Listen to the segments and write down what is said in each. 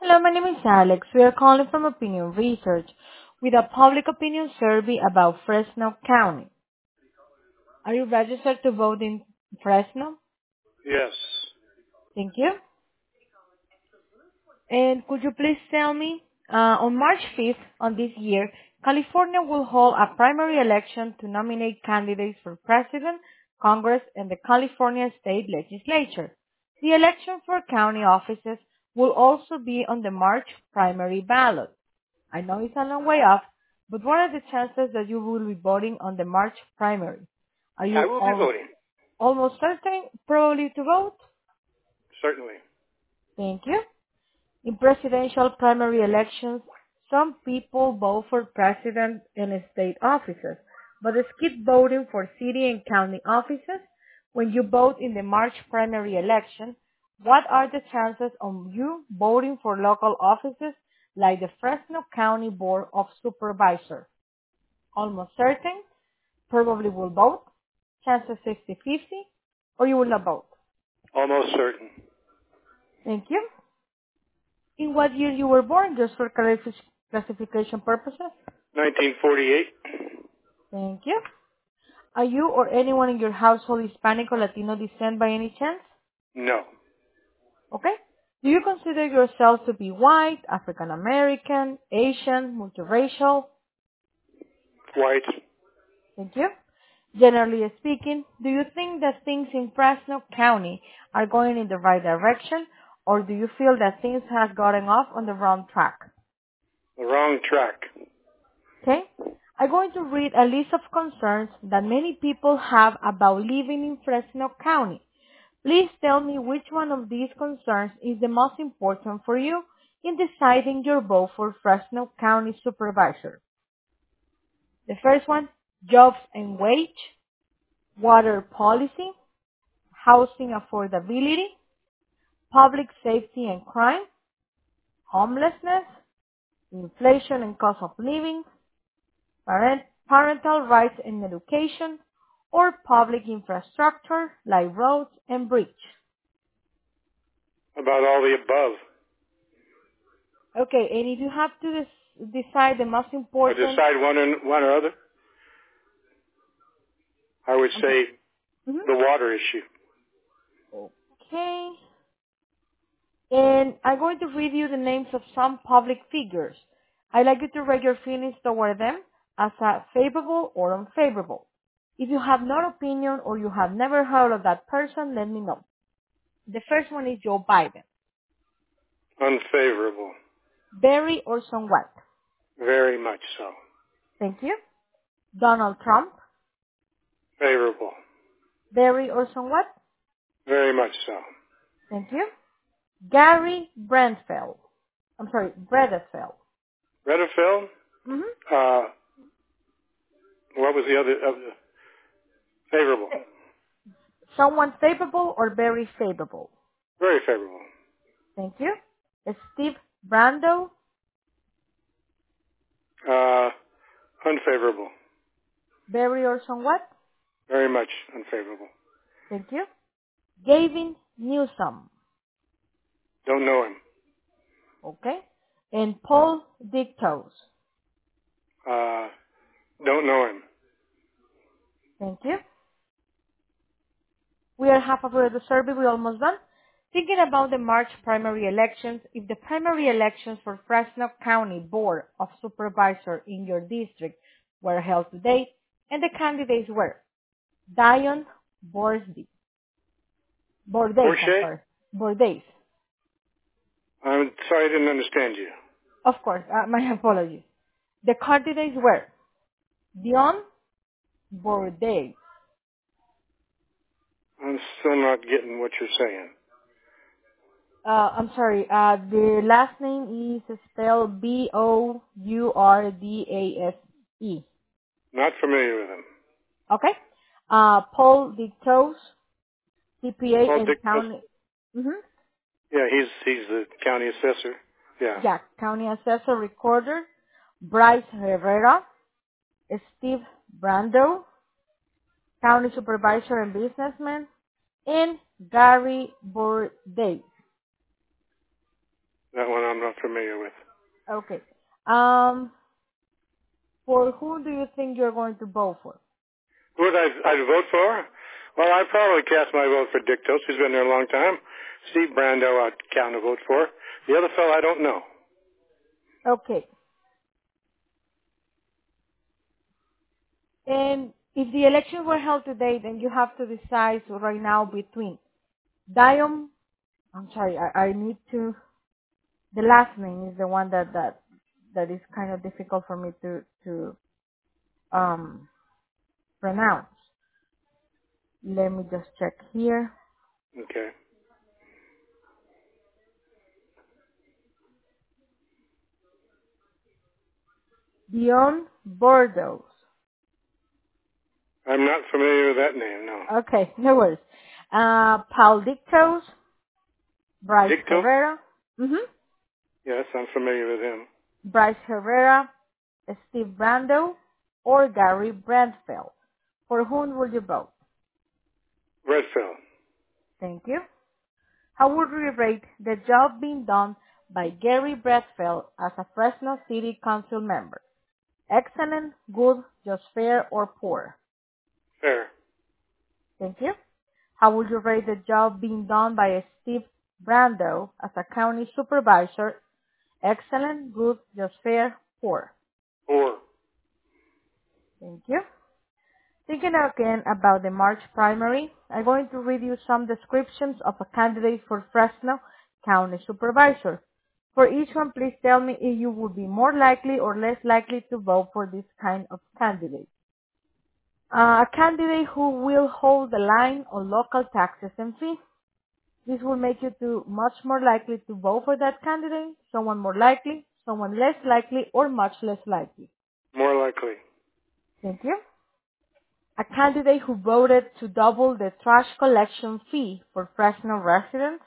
Hello, my name is Alex. We are calling from Opinion Research with a public opinion survey about Fresno County. Are you registered to vote in Fresno? Yes. Thank you. And could you please tell me, on March 5th on this year, California will hold a primary election to nominate candidates for president, Congress, and the California State Legislature. The election for county offices will also be on the March primary ballot. I know it's a long way off, but what are the chances that you will be voting on the March primary? Are I you will be voting. almost certain probably to vote? Certainly. Thank you. In presidential primary elections, some people vote for president and state offices, but skip voting for city and county offices. When you vote in the March primary election, what are the chances of you voting for local offices like the Fresno County Board of Supervisors? Almost certain, probably will vote, chances 50-50, or you will not vote. Almost certain. Thank you. In what year you were born, just for classification purposes? 1948? Thank you. Are you or anyone in your household Hispanic or Latino descent by any chance? No. Okay. Do you consider yourself to be white, African American, Asian, multiracial? White? Thank you. Generally speaking, do you think that things in Fresno County are going in the right direction, or do you feel that things have gotten off on the wrong track? The wrong track. Okay? I'm going to read a list of concerns that many people have about living in Fresno County. Please tell me which one of these concerns is the most important for you in deciding your vote for Fresno County Supervisor. The first one, jobs and wage, water policy, housing affordability, public safety and crime, homelessness, inflation and cost of living, parental rights and education, or public infrastructure like roads and bridge. About all the above. Okay, and if you have to decide the most I important... decide one or other. I would say the water issue. Okay. And I'm going to read you the names of some public figures. I'd like you to rate your feelings toward them as a favorable or unfavorable. If you have no opinion or you have never heard of that person, let me know. The first one is Joe Biden. Unfavorable. Very or somewhat? Very much so. Thank you. Donald Trump. Favorable. Very or somewhat? Very much so. Thank you. Gary Bredesfeld. Bredesfeld. Redderfield? Mm-hmm. What was the other? Favorable. Someone favorable or very favorable? Very favorable. Thank you. Steve Brando. Unfavorable. Very or somewhat? Very much unfavorable. Thank you. Gavin Newsom. Don't know him. Okay. And Paul Dictos. Don't know him. Thank you. We are halfway through the survey. We're almost done. Thinking about the March primary elections, if the primary elections for Fresno County Board of Supervisors in your district were held today, and the candidates were Dion Bordays. Borche? Bordays. I'm sorry, I didn't understand you. Of course, my apologies. The candidates were Dion Bordays. I'm still not getting what you're saying. I'm sorry, the last name is spelled Bourdase. Not familiar with him. Okay? Paul Dictos, CPA Paul and Dictos? county. Mm-hmm. Yeah, he's the county assessor. Yeah. County assessor recorder. Bryce Herrera, Steve Brando, county supervisor and businessman, and Gary Bordays. That one I'm not not familiar with. Okay. For whom do you think you're going to vote for? Who would I'd vote for? Well, I'd probably cast my vote for Dick Tost. He's been there a long time. Steve Brando, I'd count a vote for. The other fellow, I don't know. Okay. And if the elections were held today, then you have to decide right now between Dion. I'm sorry, I need to. The last name is the one that is kind of difficult for me to pronounce. Let me just check here. Okay. Dion Bordeaux. I'm not familiar with that name, no. Okay, no worries. Paul Dictos, Bryce Dick Tost? Herrera. Yes, I'm familiar with him. Bryce Herrera, Steve Brando, or Gary Brandfeld. For whom will you vote? Redfield. Thank you. How would you rate the job being done by Gary Brandfeld as a Fresno City Council member? Excellent, good, just fair, or poor? Fair. Thank you. How would you rate the job being done by Steve Brando as a county supervisor? Excellent, good, just fair, poor? Poor. Thank you. Thinking again about the March primary, I'm going to read you some descriptions of a candidate for Fresno County Supervisor. For each one, please tell me if you would be more likely or less likely to vote for this kind of candidate. A candidate who will hold the line on local taxes and fees. This will make you much more likely to vote for that candidate, someone more likely, someone less likely, or much less likely. More likely. Thank you. A candidate who voted to double the trash collection fee for Fresno residents.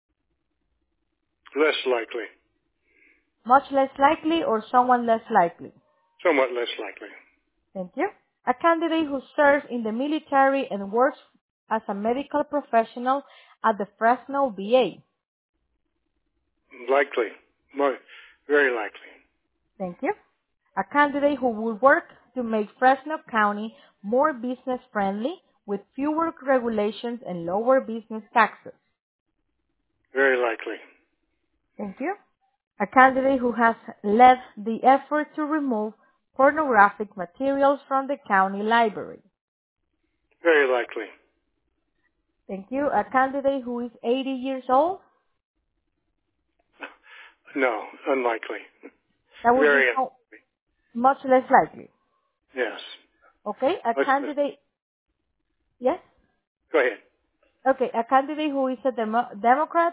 Less likely. Much less likely or someone less likely. Somewhat less likely. Thank you. A candidate who serves in the military and works as a medical professional at the Fresno VA. Likely. More, very likely. Thank you. A candidate who will work to make Fresno County more business friendly with fewer regulations and lower business taxes. Very likely. Thank you. A candidate who has led the effort to remove pornographic materials from the county library. Very likely. Thank you. A candidate who is 80 years old. No, unlikely. That would Very be much less likely. Yes. Okay. A candidate. Yes? Go ahead. Okay. A candidate who is a Democrat.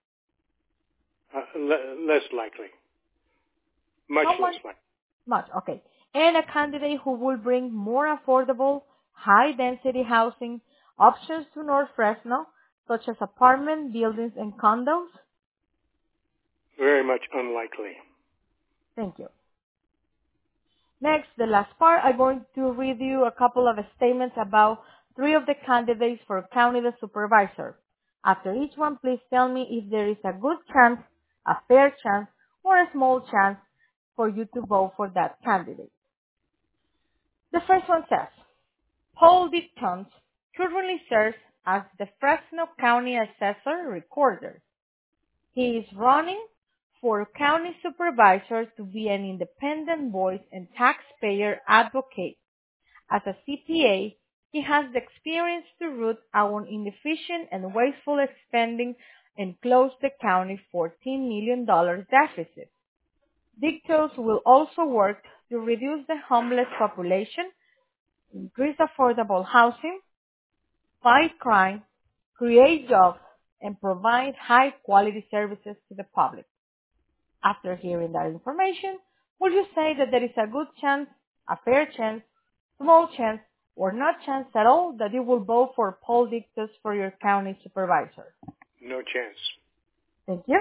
Less likely. Much less likely. Much. Okay. And a candidate who will bring more affordable, high-density housing options to North Fresno, such as apartment buildings and condos. Very much unlikely. Thank you. Next, the last part, I'm going to read you a couple of statements about three of the candidates for county supervisor. After each one, please tell me if there is a good chance, a fair chance, or a small chance for you to vote for that candidate. The first one says, Paul Dictons currently serves as the Fresno County Assessor Recorder. He is running for county supervisor to be an independent voice and taxpayer advocate. As a CPA, he has the experience to root out inefficient and wasteful spending and close the county $14 million deficit. Dictos will also work to reduce the homeless population, increase affordable housing, fight crime, create jobs, and provide high-quality services to the public. After hearing that information, would you say that there is a good chance, a fair chance, small chance, or not chance at all that you will vote for Paul Dictos for your county supervisor? No chance. Thank you.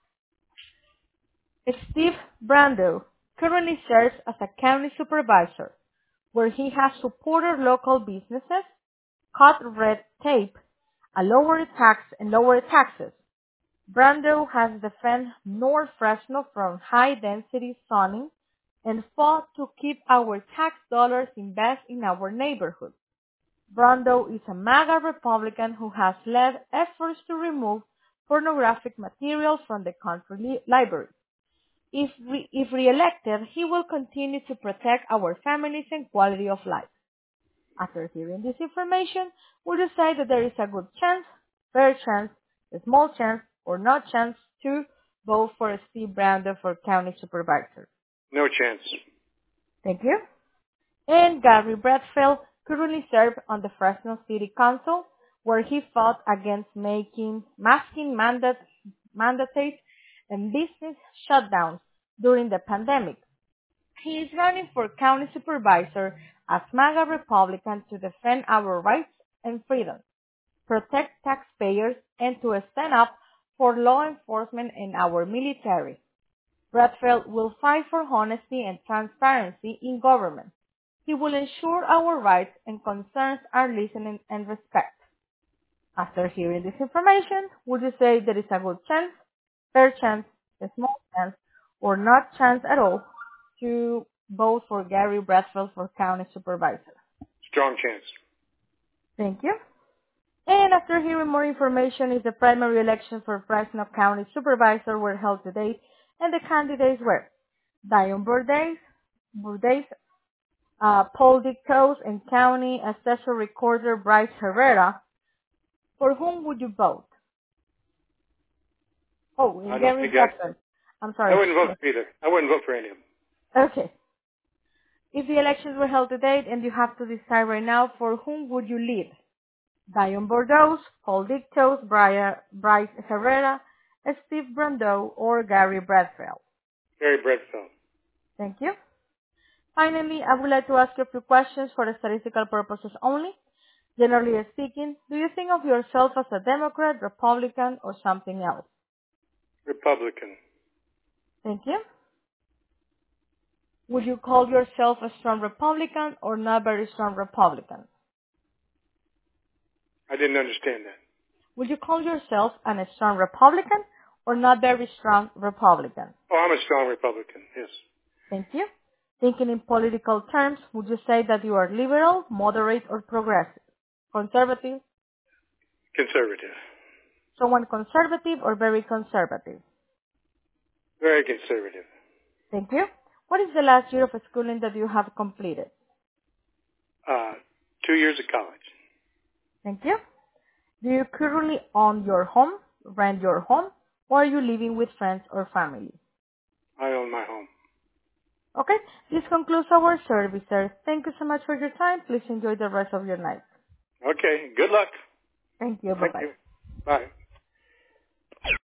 Steve Brando currently serves as a county supervisor, where he has supported local businesses, cut red tape, lower taxes, Brando has defended North Fresno from high-density zoning and fought to keep our tax dollars invested in our neighborhood. Brando is a MAGA Republican who has led efforts to remove pornographic material from the country library. If re-elected, he will continue to protect our families and quality of life. After hearing this information, would you say that there is a good chance, fair chance, a small chance, or no chance to vote for Steve Brando for county supervisor? No chance. Thank you. And Gary Bradfield currently serves on the Fresno City Council, where he fought against masking mandates and business shutdowns during the pandemic. He is running for county supervisor as MAGA Republican to defend our rights and freedoms, protect taxpayers, and to stand up for law enforcement and our military. Bradfield will fight for honesty and transparency in government. He will ensure our rights and concerns are listened and respected. After hearing this information, would you say there is a good chance, fair chance, a small chance, or not chance at all to vote for Gary Bradfield for county supervisor? Strong chance. Thank you. And after hearing more information, is the primary election for Fresno County Supervisor were held today, and the candidates were Dion Bourdain, Paul Dictos, and County Assessor Recorder Bryce Herrera. For whom would you vote? Oh, and Gary Bradfield. I'm sorry. I wouldn't vote for either. I wouldn't vote for any of them. Okay. If the elections were held today and you have to decide right now, for whom would you lead? Dion Bourdain, Paul Dictos, Bryce Herrera, Steve Brando, or Gary Bradfield? Gary Bradfield. Thank you. Finally, I would like to ask you a few questions for statistical purposes only. Generally speaking, do you think of yourself as a Democrat, Republican, or something else? Republican. Thank you. Would you call yourself a strong Republican or not very strong Republican? I didn't understand that. Would you call yourself a strong Republican or not very strong Republican? Oh, I'm a strong Republican, yes. Thank you. Thinking in political terms, would you say that you are liberal, moderate, or progressive? Conservative? Conservative. Someone conservative or very conservative? Very conservative. Thank you. What is the last year of schooling that you have completed? 2 years of college. Thank you. Do you currently own your home, rent your home, or are you living with friends or family? I own my home. Okay, this concludes our service, sir. Thank you so much for your time. Please enjoy the rest of your night. Okay, good luck. Thank you. Bye-bye. Thank you. Bye.